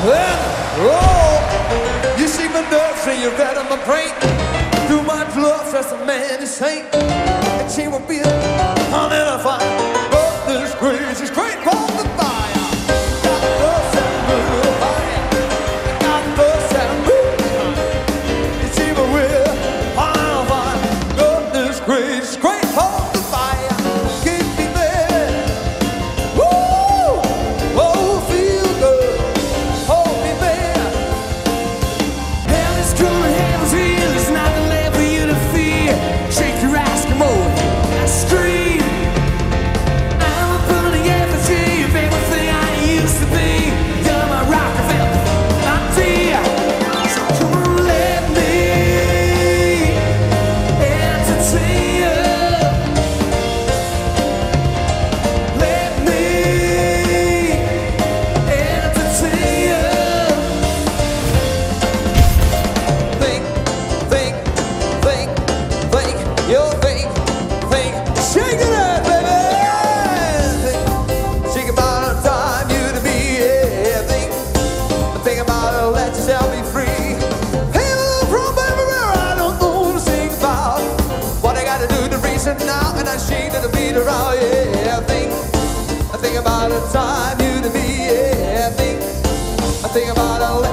Then roll. You see my nerves and you read on my brain. Too much love, that's a man is saying. And she will be on in a fire. But this grace is great for the fire. Got love and move fire. Got love and move fire. And she will be on in a fire. But this grace is great for the fire. Keep me there. Woo! Oh, feel good. Hold me there. Hell is cool and heaven's real. There's nothing left for you to fear. Shake your ass, come on, and scream. I'm putting effigy of everything I used to be. You're my Rockefeller, my dear. So come on, let me entertain you. Let me entertain you. Think, think, think, think. You think, think. Shake it up, baby. Think about the time you to be. Yeah, think about it. Let yourself be free. People from everywhere I don't know to sing about what I gotta do to reach it now, and I shake to the beat around. Yeah, think about the time you to be. Yeah, think about it.